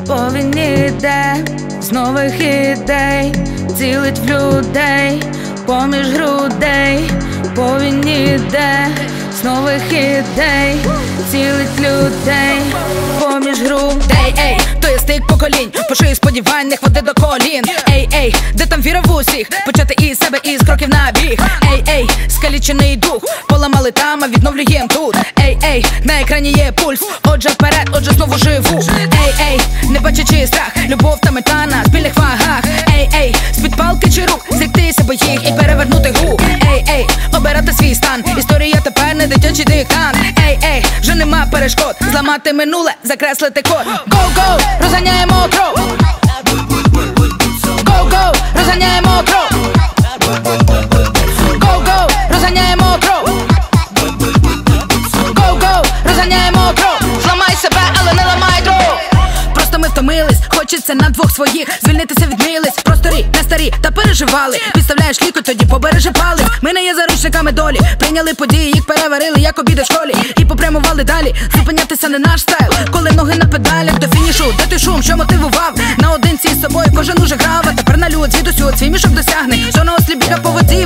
Повінь іде з нових ідей, цілить в людей поміж грудей. Повінь іде з нових ідей, цілить людей поміж грудей. Ей, то є стик поколінь, пошию сподівань, не хвати до колін. Ей, де там віра в усіх, почати із себе, із кроків на біг. Ей, скалічений дух, поламали там, а відновлюєм тут. Ей, на екрані є пульс, отже вперед, отже знову живу. Ей, не бачачи страх, любов та мета на спільних вагах. Ей, з-під палки чи рук, зрікти себе їх і перевернути гру. Ей, обирати свій стан, історія тепер не дитячий диктант. Ей, вже нема перешкод, зламати минуле, закреслити код. Go, розганяємо кров. Go, розганяємо кров. Go, розганяємо кров. Go, розганяємо кров. Зламай себе, але не ламай дров. Просто ми втомились, хочеться на двох своїх звільнитися від милиць. Просторі, не старі, та переживали. Підставляєш лікоть, тоді побережи палець. Ми не є заручниками долі, прийняли події, їх переварили, як обіди в школі. І попрямували далі, зупинятися не наш стайл. Коли ноги на педалях до фінішу, де той шум, що мотивував. Наодинці з собою кожен уже грав, а тепер на люд звідусю свій мішок досягне. Що на ослі біга по воді,